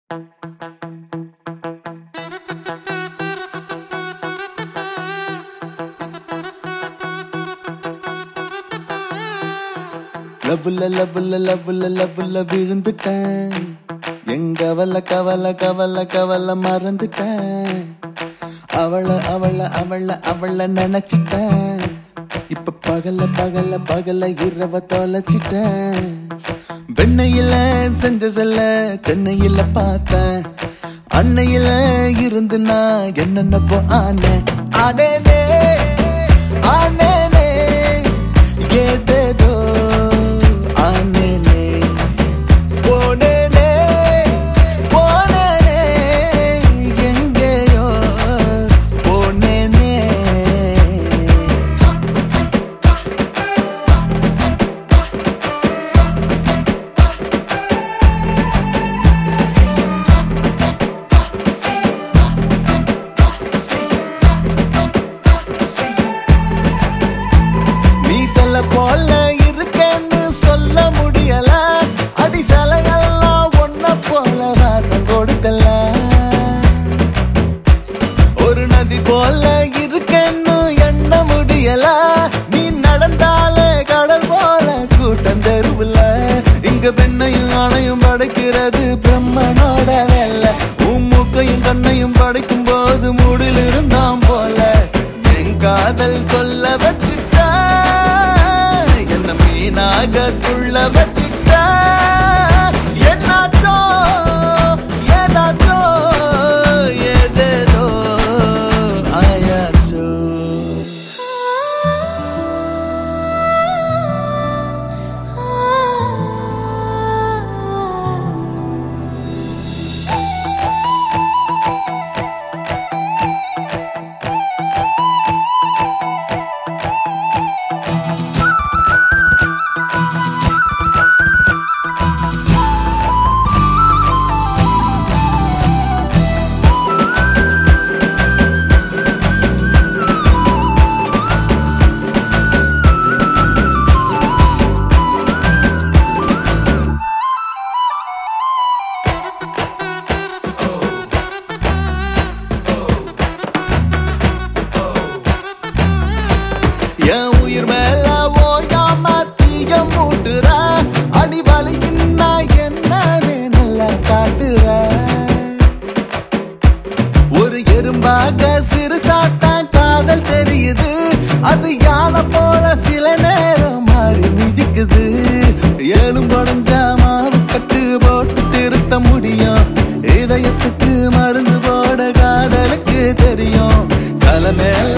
லவ்ல லவ்ல லவ்ல லவ்ல விழுந்துட்டேன். எங்க கவலை கவலை கவலை கவலை மறந்துட்டேன். அவள அவள அவள அவள நினைச்சிட்டேன். இப்ப பகல பகல பகல இரவ தொலைச்சிட்டேன். வெண்ணையில செஞ்ச செல்ல சென்னையில பார்த்தேன். அன்னையில இருந்து நான் என்னென்னப்போ ஆனேன். ஆனேனே ஆனேனே ஏதேதோ ஆனேனே. போனேனே போனேனே எங்கேயோ போனேனே. நீ சொல்ல போல இருக்கேன்னு சொல்ல முடியல. அடி சலையெல்லாம் ஒன்ன போல வாசம் கொடுக்கல. ஒரு நதி போல இருக்கேன்னு எண்ண முடியல. நீ நடந்தாலே கடல் போல கூட்டம் தெருவுல. இங்க பெண்ணையும் ஆணையும் படைக்கிறது பிரம்மனோட வேலை. மூக்கையும் கண்ணையும் படைக்கும் போது மூடில் இருந்தாம் போல. என் காதல் சொல்ல வச்சுட்டா என்ன மீனாக துள்ள வச்சுட்டா. என்னாச்சோ ஏதாச்சோ ஏதேதோ ஆயாச்சோ. என் உயிர் மேல ஓயாம தீய மூட்டுற. அடி வலிக்குன்னா என்னன்னு நல்லா காட்டுற. ஒரு எறும்பாக சிறுசாத்தான் காதல் தெரியுது. அது யானை போல சில நேரம் மாறி மிதிக்குது. ஏழும் படைஞ்சா மாவு கட்டு போட்டு திருத்த முடியும். இதயத்துக்கு மருந்து போட காதலுக்கு தெரியும். தலை மேல